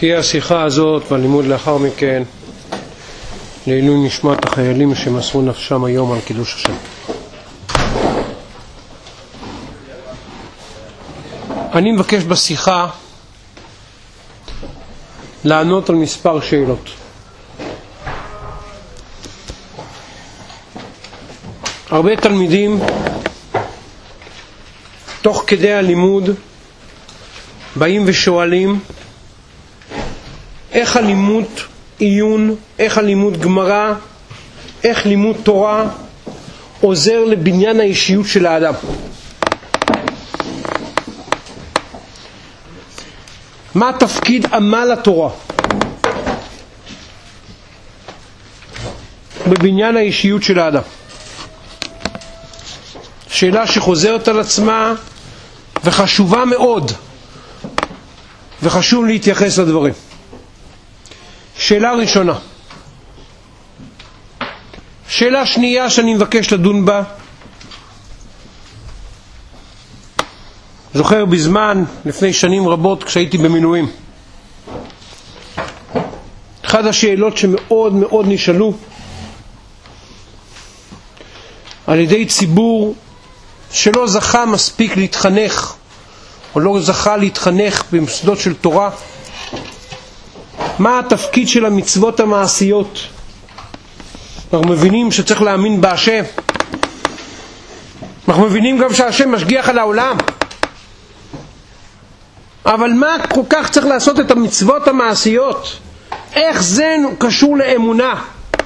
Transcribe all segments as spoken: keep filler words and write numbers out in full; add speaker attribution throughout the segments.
Speaker 1: תהיה השיחה הזאת והלימוד לאחר מכן לעילוי נשמת החיילים שמסרו נפשם היום על קידוש השם. אני מבקש בשיחה לענות על מספר שאלות. הרבה תלמידים תוך כדי הלימוד באים ושואלים איך הלימוד עיון, איך הלימוד גמרא, איך לימוד תורה עוזר לבניין האישיות של האדם. מה תפקיד עמל התורה בבניין האישיות של האדם? שאלה שחוזרת על עצמה וחשובה מאוד, וחשוב להתייחס לדברים. שאלה ראשונה. שאלה שנייה שאני מבקש לדון בה. זוכר בזמן, לפני שנים רבות, כשהייתי במילואים, אחת השאלות שמאוד מאוד נשאלו על ידי ציבור שלא זכה מספיק להתחנך או לא זכה להתחנך במוסדות של תורה, מה התפקיד של המצוות המעשיות? אנחנו מבינים שצריך להאמין בהשם, אנחנו מבינים גם שהשם משגיח על העולם, אבל מה כל כך צריך לעשות את המצוות המעשיות? איך זה קשור לאמונה?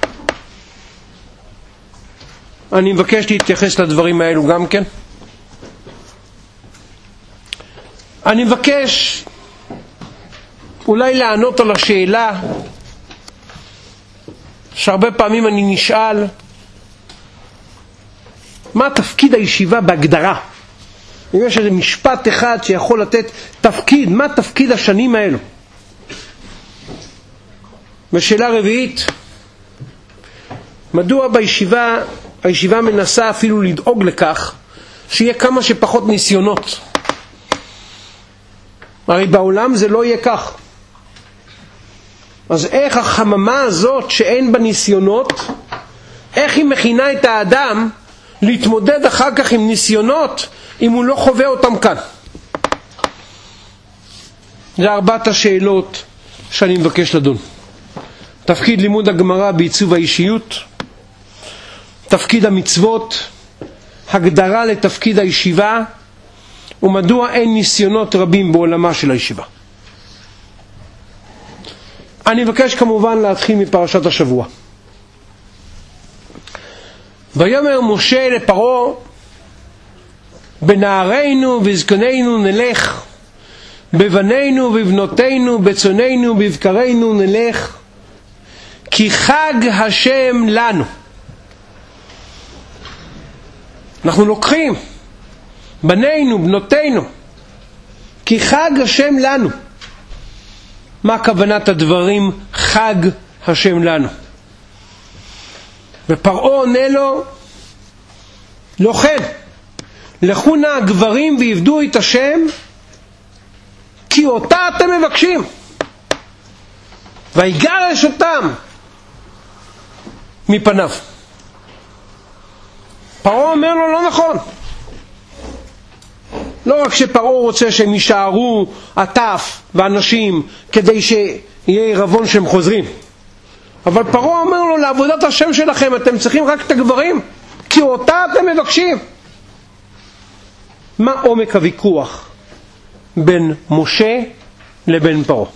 Speaker 1: אני מבקש להתייחס לדברים האלו גם כן. אני מבקש אולי לענות על השאלה שהרבה פעמים אני נשאל, מה תפקיד הישיבה בהגדרה? אם יש איזה משפט אחד שיכול לתת תפקיד, מה תפקיד השנים האלו? ושאלה רביעית, מדוע בישיבה, הישיבה מנסה אפילו לדאוג לכך שיהיה כמה שפחות ניסיונות? הרי בעולם זה לא יהיה כך. אז איך החממה הזאת שאין בה ניסיונות, איך היא מכינה את האדם להתמודד אחר כך עם ניסיונות אם הוא לא חווה אותם כאן? זה ארבעת השאלות שאני מבקש לדון. תפקיד לימוד הגמרא בעיצוב האישיות, תפקיד המצוות, הגדרה לתפקיד הישיבה, ומדוע אין ניסיונות רבים בעולמה של הישיבה. אני מבקש כמובן להתחיל מפרשת השבוע. ויאמר משה לפרעה, בנערינו וזקנינו נלך, בבנינו ובבנותינו, בצאנינו ובבקרינו נלך, כי חג השם לנו. אנחנו לוקחים בנינו, בנותינו, כי חג השם לנו. מה כוונת הדברים חג השם לנו? ופרעה עונה לו, לא כן, לכו נא הגברים ועבדו את השם, כי אותה אתם מבקשים, ויגרש אותם מפניו. פרעה אומר לו, לא נכון. לא רק שפרעה רוצה שהם יישארו עטף ואנשים כדי שיהיה עירבון שהם חוזרים, אבל פרעה אומר לו, לעבודת השם שלכם אתם צריכים רק את הגברים, כי אותה אתם מבקשים. מה עומק הוויכוח בין משה לבין פרעה?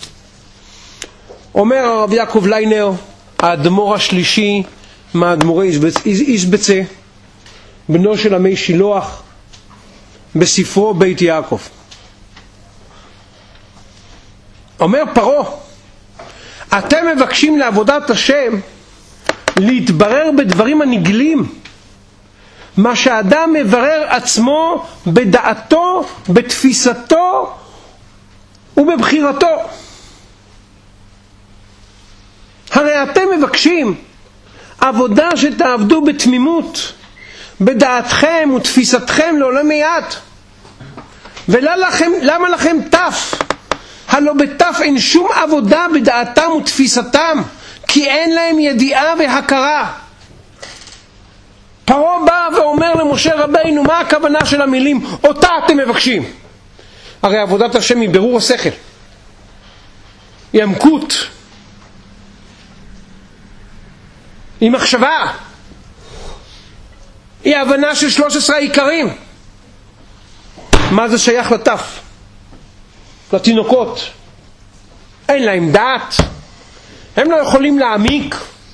Speaker 1: אומר הרב יעקב ליינר, האדמו"ר השלישי מהאדמו"רי איזבצה, בנו של עמי שילוח, בספרו בית יעקב, אומר פרעה, אתם מבקשים לעבודת השם להתברר בדברים הנגלים, מה שהאדם מברר עצמו בדעתו, בתפיסתו ובבחירתו. הרי אתם מבקשים עבודה שתעבדו בתמימות, בדעתכם ותפיסתכם לעולם מיד. ולמה לכם, למה לכם תף הלא בתף אין שום עבודה בדעתם ותפיסתם, כי אין להם ידיעה והכרה. פרעה בא ואומר למשה רבינו, מה הכוונה של המילים אותה אתם מבקשים? הרי עבודת השם היא ברור השכל, היא עמקות, היא מחשבה, היא הבנה של שלוש עשרה העיקרים. מה זה שייך לטף? לתינוקות אין להם דעת, הם לא יכולים להעמיק,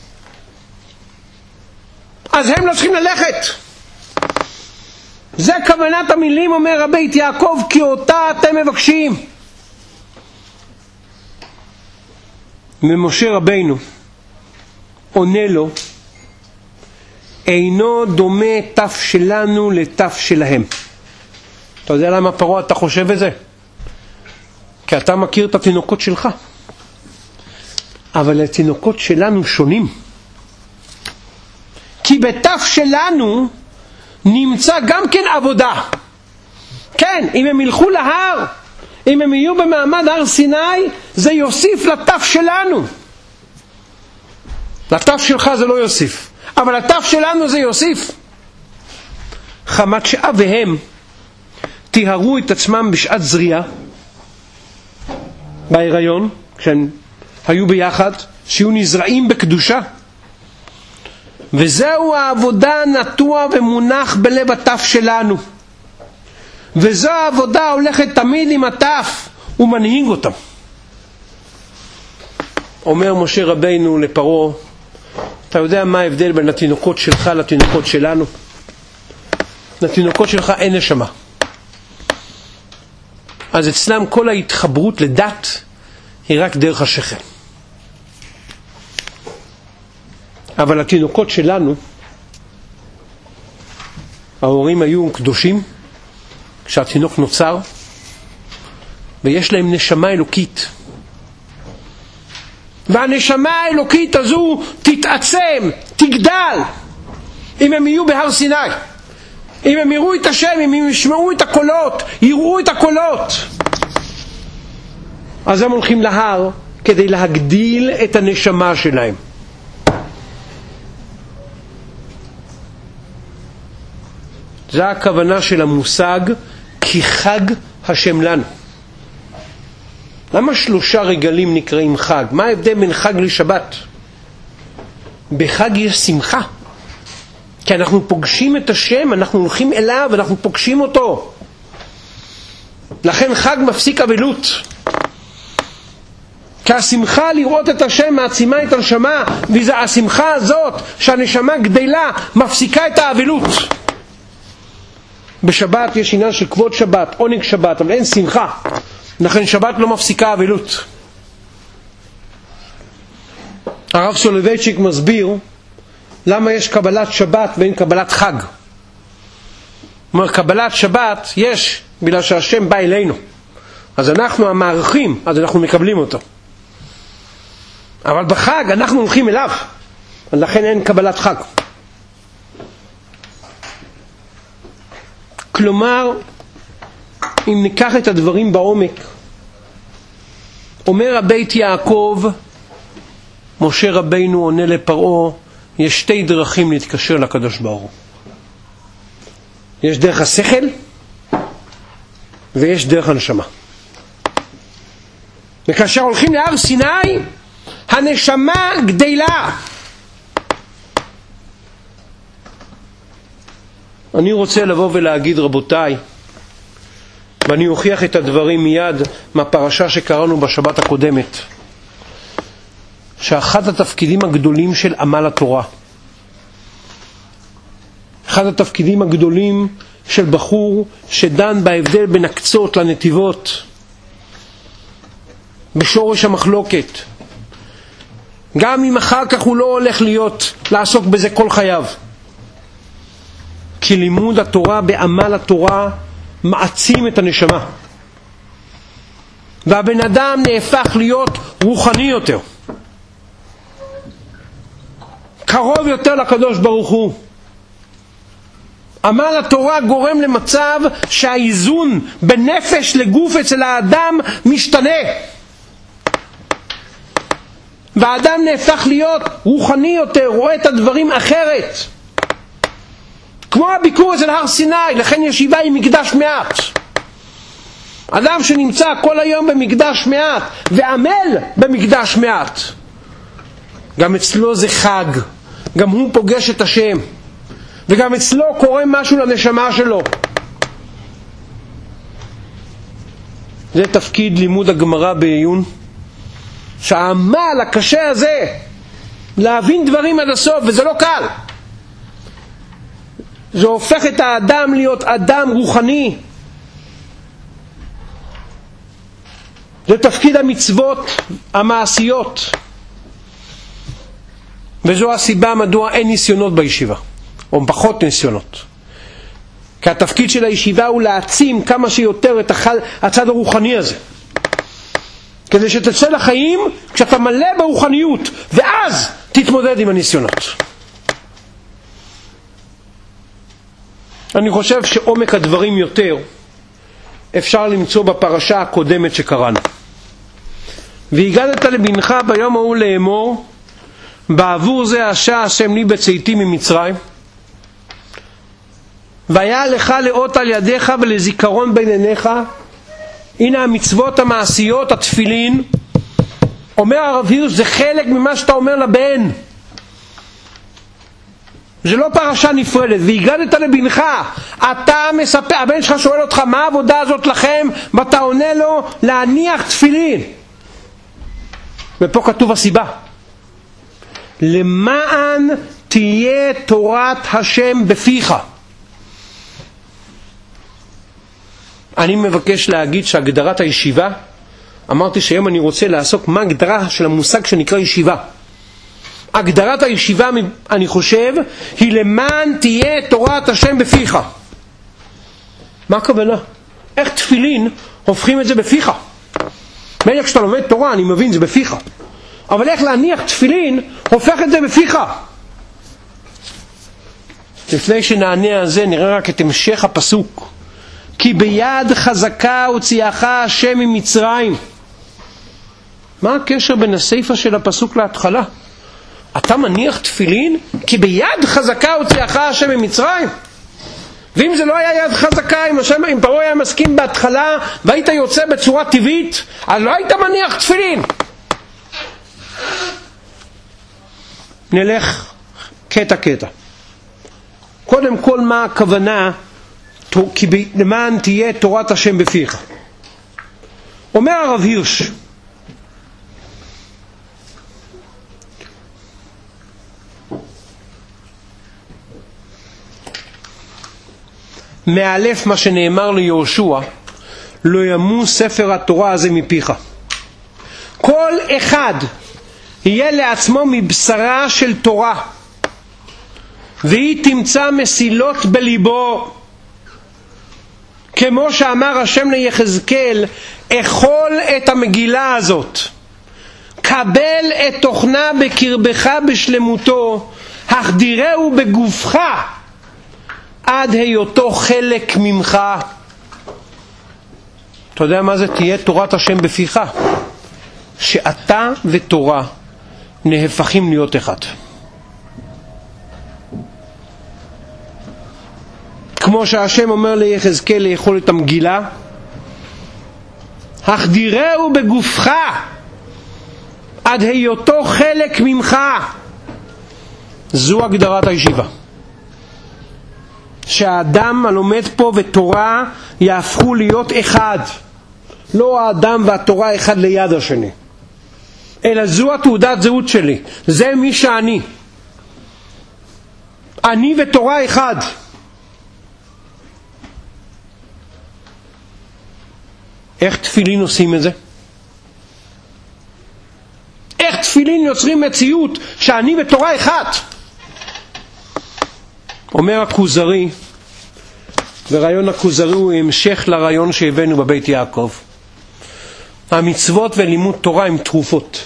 Speaker 1: אז הם לא צריכים ללכת. זה כוונת המילים, אומר הבית יעקב, כי אותה אתם מבקשים. ומשה רבינו עונה לו, אינו דומה תף שלנו לתף שלהם. אתה יודע למה פרעה אתה חושב את זה? כי אתה מכיר את התינוקות שלך, אבל התינוקות שלנו שונים. כי בתף שלנו נמצא גם כן עבודה. כן, אם הם ילכו להר, אם הם יהיו במעמד הר סיני, זה יוסיף לתף שלנו. לתף שלך זה לא יוסיף, אבל לתף שלנו זה יוסיף. חמת שאביהם תיהרו את עצמם בשעת זריעה, בהיריון, כשהם היו ביחד, שיהיו נזרעים בקדושה. וזהו העבודה נטוע ומונח בלב התף שלנו. וזו העבודה הולכת תמיד עם התף ומנהיג אותם. אומר משה רבינו לפרעה, אתה יודע מה ההבדל בין התינוקות שלך לתינוקות שלנו? לתינוקות שלך אין נשמה, אז אצלם כל ההתחברות לדת היא רק דרך השכל. אבל התינוקות שלנו, ההורים היו קדושים כשהתינוק נוצר, ויש להם נשמה אלוקית, והנשמה האלוקית הזו תתעצם, תגדל, אם הם יהיו בהר סיני, אם הם יראו את השם, אם הם ישמעו את הקולות, יראו את הקולות. אז הם הולכים להר כדי להגדיל את הנשמה שלהם. זה הכוונה של המושג כי חג השם לנו. למה שלושה רגלים נקראים חג? מה ההבדל בין חג לשבת? בחג יש שמחה, כי אנחנו פוגשים את השם, אנחנו הולכים אליו, אנחנו פוגשים אותו. לכן חג מפסיק אבלות, כי השמחה לראות את השם מעצימה את הנשמה, וזה השמחה הזאת שהנשמה גדלה מפסיקה את האבלות. בשבת יש עניין של כבוד שבת, עונג שבת, אבל אין שמחה, לכן שבת לא מפסיקה אבלות. הרב סולובייצ'יק מסביר למה יש קבלת שבת ואין קבלת חג. הוא אומר, קבלת שבת יש בגלל שהשם בא אלינו, אז אנחנו המערכים, אז אנחנו מקבלים אותו. אבל בחג אנחנו הולכים אליו, לכן אין קבלת חג. כלומר, אם ניקח את הדברים בעומק, אומר הבית יעקב, משה רבינו עונה לפרעה, יש שתי דרכים להתקשר לקדוש ברוך הוא. יש דרך השכל ויש דרך הנשמה. וכאשר הולכים להר סיני, הנשמה גדלה. אני רוצה לבוא ולהגיד, רבותיי, ואני אוכיח את הדברים מיד מהפרשה שקראנו בשבת הקודמת, שאחד התפקידים הגדולים של עמל התורה, אחד התפקידים הגדולים של בחור שדן בהבדל בין הקצות לנתיבות, בשורש המחלוקת, גם אם אחר כך הוא לא הולך להיות לעסוק בזה כל חייו, כי לימוד התורה בעמל התורה מעצים את הנשמה, והבן אדם נהפך להיות רוחני יותר, קרוב יותר לקדוש ברוך הוא. עמל התורה גורם למצב שהאיזון בנפש לגוף אצל האדם משתנה. והאדם נהפך להיות רוחני יותר, רואה את הדברים אחרת. כמו הביקור אצל הר סיני, לכן ישיבה היא מקדש מעט. אדם שנמצא כל היום במקדש מעט ועמל במקדש מעט, גם אצלו זה חג, גם הוא פוגש את השם, וגם אצלו קורה משהו לנשמה שלו. זה תפקיד לימוד הגמרא בעיון, שהעמל הקשה הזה להבין דברים עד הסוף, וזה לא קל. זה הופך את האדם להיות אדם רוחני. זה תפקיד המצוות המעשיות, וזו הסיבה מדוע אין ניסיונות בישיבה, או פחות ניסיונות. כי התפקיד של הישיבה הוא להעצים כמה שיותר את הצד הרוחני הזה, כדי שתצא לחיים כשאתה מלא ברוחניות, ואז תתמודד עם הניסיונות. אני חושב שעומק הדברים יותר אפשר למצוא בפרשה הקודמת שקראנו. והגדת לבנך ביום ההוא לאמור, בעבור זה עשה השם לי בצאתי ממצרים, והיה לך לאות על ידיך ולזיכרון בין עיניך. הנה המצוות המעשיות, התפילין. אומר הרב הירש, זה חלק ממה שאתה אומר לבן, זה לא פרשה נפרדת. והגדת לבנך, אתה מספר, הבן שלך שואל אותך מה העבודה הזאת לכם, ואתה עונה לו להניח תפילין. ופה כתוב הסיבה, למען תהיה תורת השם בפיך. אני מבקש להגיד שהגדרת הישיבה, אמרתי שהיום אני רוצה לעסוק מה הגדרה של המושג שנקרא ישיבה. הגדרת הישיבה, אני חושב, היא למען תהיה תורת השם בפיך. מה הכוונה? איך תפילין הופכים את זה בפיך? מילא כשאתה לומד תורה, אני מבין, זה בפיך. אבל איך להניח תפילין הופך את זה בפיך? לפני שנענה על זה, נראה רק את המשך הפסוק. כי ביד חזקה הוציאך השם ממצרים. מה הקשר בין הסיפה של הפסוק להתחלה? אתה מניח תפילין כי ביד חזקה הוציאך השם ממצרים? ואם זה לא היה יד חזקה, אם, השם, אם פרעה היה מסכים בהתחלה והיית יוצא בצורה טבעית, אז לא היית מניח תפילין. נלך קטע קטע. קודם כל, מה הכוונה כי למען תהיה תורת השם בפיך? אומר הרב הירש, מאלף מה שנאמר ליהושע, לא ימוס ספר התורה הזה מפיך. כל אחד יהיה לעצמו מבשרה של תורה, והיא תמצא מסילות בליבו, כמו שאמר השם ליחזקאל, אכול את המגילה הזאת, קבל את תוכנה בקרבך בשלמותו, החדירהו בגופך עד היותו חלק ממך. אתה יודע מה זה תהיה תורת השם בפיך? שאתה ותורה נהפכים להיות אחד. כמו שהשם אומר ליחזקאל לאכול את המגילה, החדירהו בגופך עד היותו חלק ממך. זו הגדרת הישיבה, שהאדם הלומד פה ותורה יהפכו להיות אחד. לא האדם והתורה אחד ליד השני, אלא זו התעודת זהות שלי, זה מי שאני, אני ותורה אחד. איך תפילין עושים את זה? איך תפילין יוצרים מציאות שאני ותורה אחד? אומר הכוזרי, ורעיון הכוזרי הוא המשך לרעיון שהבאנו בבית יעקב. המצוות ולימוד תורה הם תרופות.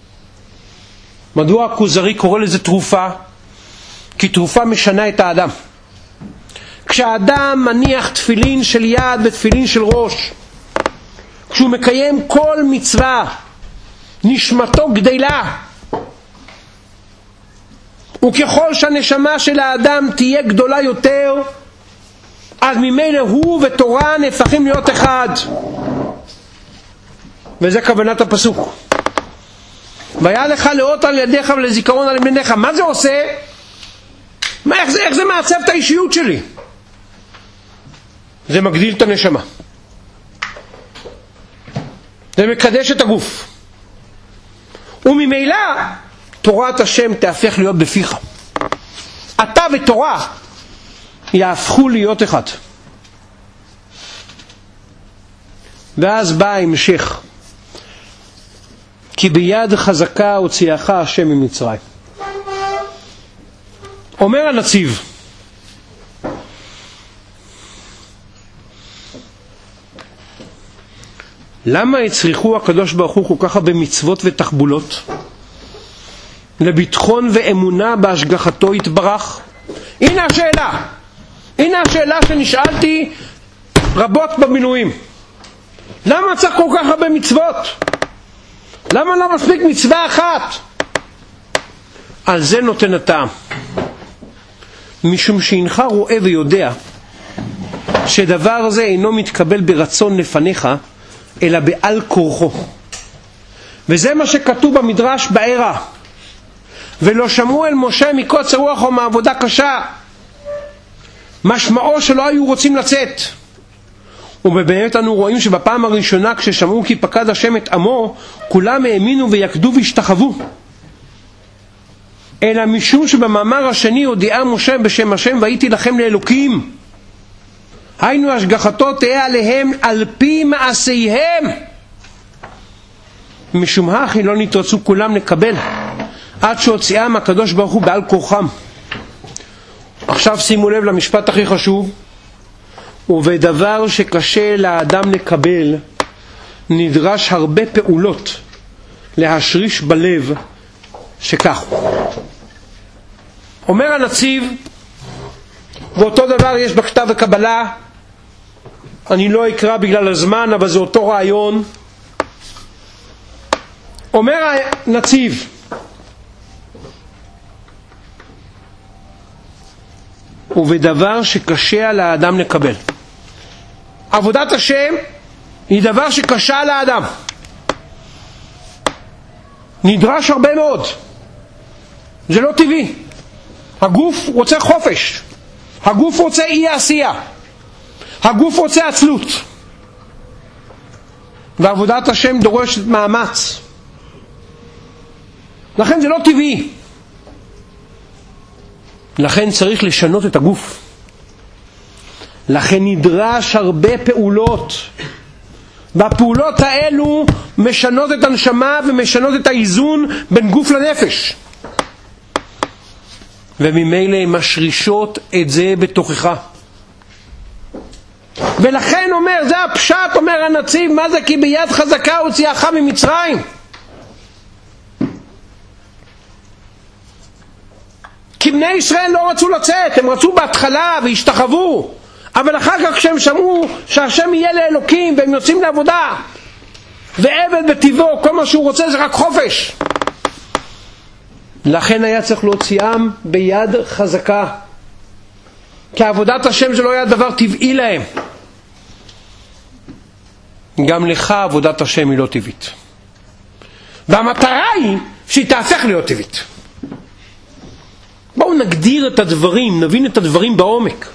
Speaker 1: מדוע הכוזרי קורא לזה תרופה? כי תרופה משנה את האדם. כשאדם מניח תפילין של יד ותפילין של ראש, כשהוא מקיים כל מצווה, נשמתו גדלה. וככל שהנשמה של האדם תהיה גדולה יותר, אז ממילא הוא ותורה נהפכים להיות אחד. וזה כוונת הפסוק. והיה לך לאות על ידיך ולזיכרון על בניך. מה זה עושה? מה, איך זה, איך זה מעצב את האישיות שלי? זה מגדיל את הנשמה. זה מקדש את הגוף. וממילא תורת השם תהפך להיות בפיך. אתה ותורה יהפכו להיות אחד. ואז בא המשך. כי ביד חזקה הוציאך השם ממצרים. אומר הנציב, למה הצריכו הקדוש ברוך הוא כל כך הרבה מצוות ותחבולות? לביטחון ואמונה בהשגחתו יתברך? הנה השאלה. הנה השאלה שנשאלתי רבות במילואים. למה צריך כל כך הרבה מצוות? למה לא מספיק מצווה אחת? על זה נותן הטעם. משום שהנך רואה ויודע שדבר זה אינו מתקבל ברצון לפניך, אלא בעל כורחו. וזה מה שכתוב במדרש בערה. ולא שמעו אל משה מקוצר רוח או מעבודה קשה. משמעו שלא היו רוצים לצאת. ובאמת אנו רואים שבפעם הראשונה כששמעו כי פקד השם את עמו, כולם האמינו ויקדו והשתחוו. אלא משום שבמאמר השני הודיעה משה בשם השם והייתי לכם לאלוקים. היינו השגחתו תהיה עליהם על פי מעשיהם. משום הכי לא נתרצו כולם לקבל עד שהוציאם הקדוש ברוך הוא בעל כורחם. עכשיו שימו לב למשפט הכי חשוב. ובדבר שקשה לאדם לקבל נדרש הרבה פעולות להשריש בלב שכך. אומר הנציב, ואותו דבר יש בכתב הקבלה, אני לא אקרא בגלל הזמן אבל זה אותו רעיון. אומר הנציב, ובדבר שקשה לאדם לקבל. עבודת השם היא דבר שקשה לאדם. נדרש הרבה מאוד. זה לא טבעי. הגוף רוצה חופש. הגוף רוצה אי עשייה. הגוף רוצה עצלות. ועבודת השם דורשת מאמץ. לכן זה לא טבעי. לכן צריך לשנות את הגוף. לכן נדרש הרבה פעולות. והפעולות האלו משנות את הנשמה ומשנות את האיזון בין גוף לנפש. וממילא משרישות את זה בתוכך. ולכן אומר, זה הפשט, אומר הנציב, מה זה? כי ביד חזקה הוציאך ממצרים. כי בני ישראל לא רצו לצאת, הם רצו בהתחלה והשתחוו, אבל אחר כך כשהם שמעו שהשם יהיה לאלוקים והם יוצאים לעבודה, ועבד בטבעו, כל מה שהוא רוצה זה רק חופש. לכן היה צריך להוציאם ביד חזקה, כי עבודת השם זה לא היה דבר טבעי להם. גם לך עבודת השם היא לא טבעית, והמטרה היא שהיא תהפך להיות טבעית. בואו נגדיר את הדברים, נבין את הדברים בעומק.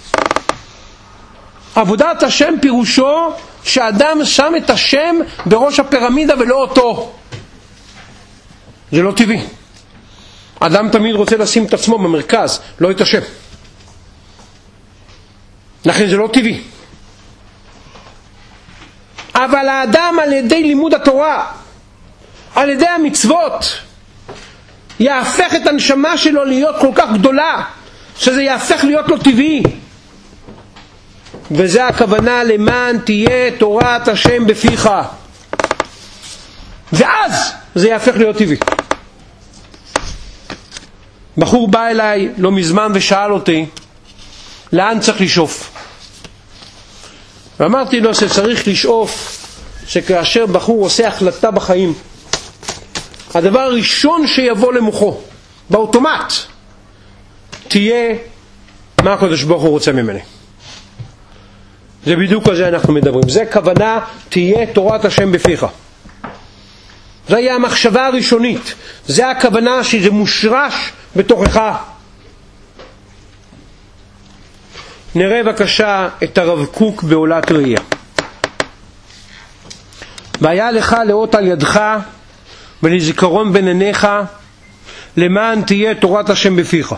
Speaker 1: עבודת השם פירושו שאדם שם את השם בראש הפירמידה ולא אותו. זה לא טבעי. אדם תמיד רוצה לשים את עצמו במרכז, לא את השם. לכן זה לא טבעי. אבל האדם על ידי לימוד התורה, על ידי המצוות, יהפך את הנשמה שלו להיות כל כך גדולה, שזה יהפך להיות לו טבעי. וזה הכוונה למען תהיה תורת השם בפיך. ואז זה יהפך להיות טבעי. בחור בא אליי לא מזמן ושאל אותי, לאן צריך לשאוף. ואמרתי לו שצריך לשאוף שכאשר בחור עושה החלטה בחיים, הדבר הראשון שיבוא למוחו, באוטומט, תהיה מה הקדוש ברוך הוא רוצה ממני. זה בדיוק על זה אנחנו מדברים. זה כוונה, תהיה תורת השם בפיך. זה היה המחשבה הראשונית. זה הכוונה שזה מושרש בתוכך. נראה בבקשה את הרב קוק בעולת ראייה. והיה לך לאות על ידך ולזיכרון בין עיניך למען תהיה תורת השם בפיך.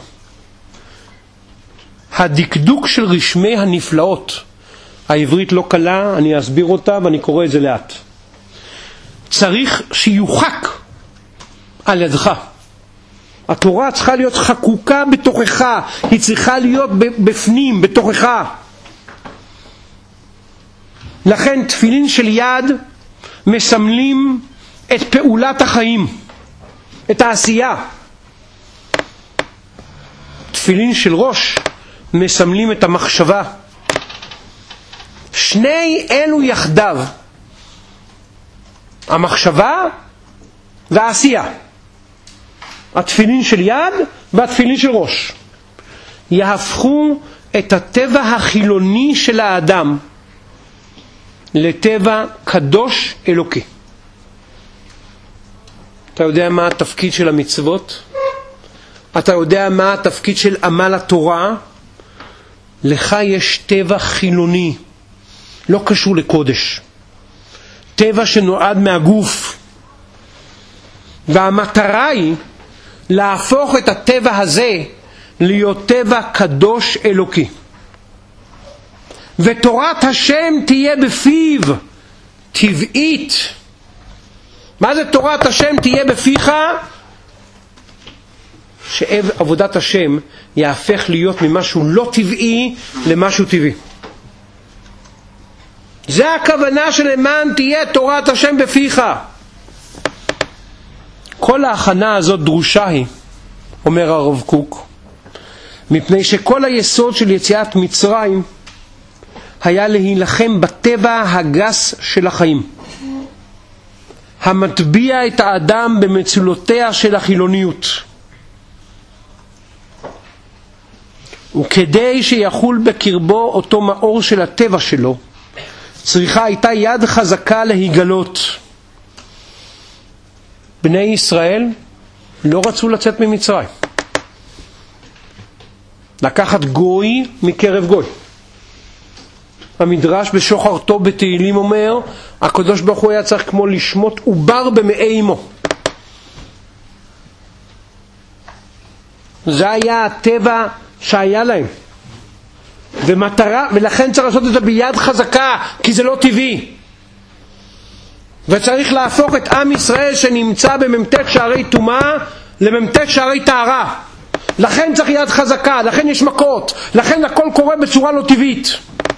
Speaker 1: הדקדוק של רשמי הנפלאות, העברית לא קלה, אני אסביר אותה ואני קורא את זה לאט. צריך שיוחק על ידך. התורה צריכה להיות חקוקה בתוכך, היא צריכה להיות בפנים, בתוכך. לכן תפילין של יד מסמלים את פעולת החיים, את העשייה. תפילין של ראש מסמלים את המחשבה. שני אלו יחדיו, המחשבה והעשייה, התפילין של יד והתפילין של ראש, יהפכו את הטבע החילוני של האדם לטבע קדוש אלוקי. אתה יודע מה התפקיד של המצוות? אתה יודע מה התפקיד של עמל התורה? לך יש טבע חילוני, לא קשור לקודש, טבע שנועד מהגוף, והמטרה היא להפוך את הטבע הזה להיות טבע קדוש אלוקי. ותורת השם תהיה בפיו, טבעית. מה זה תורת השם תהיה בפיך? שעבודת השם יהפך להיות ממשהו לא טבעי למשהו טבעי. זה הכוונה של למען תהיה תורת השם בפיך. כל ההכנה הזאת דרושה היא, אומר הרב קוק, מפני שכל היסוד של יציאת מצרים היה להילחם בטבע הגס של החיים, המטביע את האדם במצולותיה של החילוניות. וכדי שיחול בקרבו אותו מאור של הטבע שלו, צריכה הייתה יד חזקה להיגלות. בני ישראל לא רצו לצאת ממצרים. לקחת גוי מקרב גוי. המדרש בשוחר טוב בתהילים אומר, הקדוש ברוך הוא היה צריך כמו לשמות עובר במעי אמו. זה היה הטבע שהיה להם. ומטרה, ולכן צריך לעשות את זה ביד חזקה, כי זה לא טבעי. וצריך להפוך את עם ישראל שנמצא בממתק שערי טומאה לממתק שערי טהרה. לכן צריך יד חזקה, לכן יש מכות, לכן הכל קורה בצורה לא טבעית.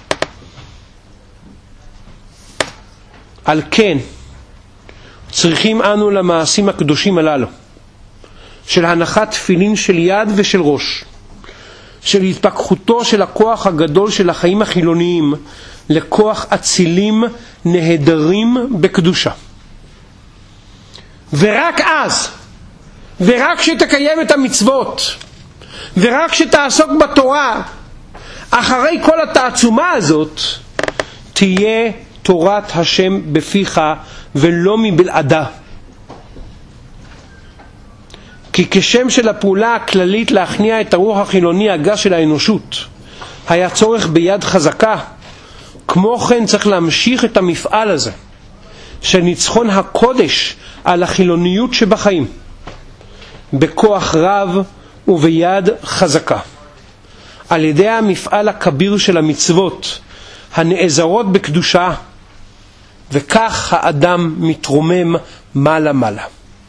Speaker 1: על כן צריכים אנו למעשים הקדושים הללו של הנחת תפילין של יד ושל ראש, של התפכחותו של הכוח הגדול של החיים החילוניים לכוח אצילים נהדרים בקדושה. ורק אז, ורק שתקיים את המצוות, ורק שתעסוק בתורה, אחרי כל התעצומה הזאת, תהיה תורת השם בפיך ולא מבלעדה. כי כשם של הפעולה הכללית להכניע את הרוח החילוני הגס של האנושות היה צורך ביד חזקה, כמו כן צריך להמשיך את המפעל הזה של ניצחון הקודש על החילוניות שבחיים בכוח רב וביד חזקה, על ידי המפעל הכביר של המצוות הנעזרות בקדושה, וכך האדם מתרומם מעלה מעלה.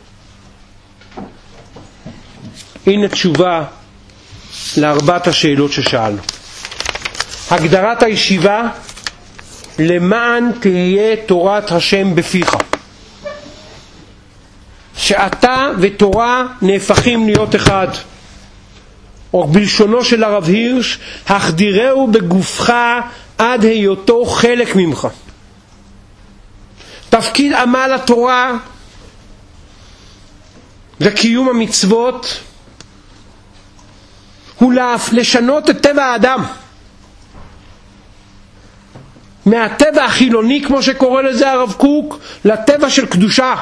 Speaker 1: הנה תשובה לארבעת השאלות ששאלנו. הגדרת הישיבה, למען תהיה תורת השם בפיך. שאתה ותורה נהפכים להיות אחד. או בלשונו של הרב הירש, החדירהו בגופך עד היותו חלק ממך. תפקיד עמל התורה וקיום המצוות הוא לשנות את טבע האדם מהטבע החילוני, כמו שקורא לזה הרב קוק, לטבע של קדושה,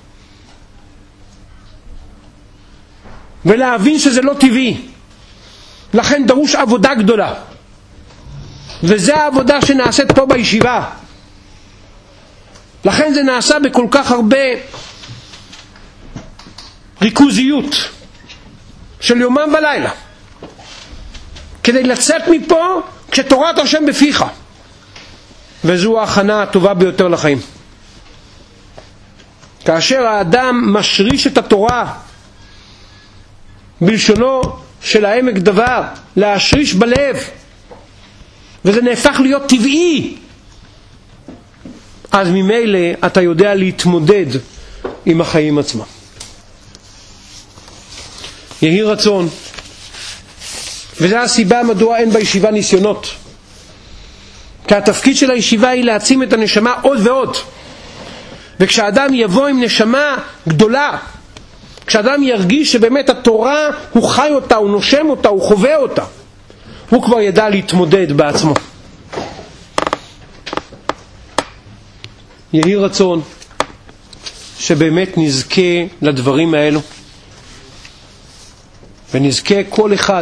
Speaker 1: ולהבין שזה לא טבעי. לכן דרוש עבודה גדולה, וזה העבודה שנעשית פה בישיבה. לכן זה נעשה בכל כך הרבה ריכוזיות של יומם ולילה, כדי לצאת מפה כשתורת השם בפיך, וזו ההכנה הטובה ביותר לחיים. כאשר האדם משריש את התורה, בלשונו של העמק דבר, להשריש בלב, וזה נהפך להיות טבעי, אז ממילא אתה יודע להתמודד עם החיים עצמם. יהי רצון, וזו הסיבה מדוע אין בישיבה ניסיונות, כי התפקיד של הישיבה היא להעצים את הנשמה עוד ועוד. וכשאדם יבוא עם נשמה גדולה, כשאדם ירגיש שבאמת התורה הוא חי אותה, הוא נושם אותה, הוא חווה אותה, הוא כבר ידע להתמודד בעצמו. יהי רצון שבאמת נזכה לדברים האלו, ונזכה כל אחד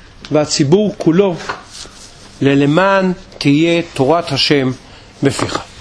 Speaker 1: והציבור כולו ללמען תהיה תורת השם בפיך.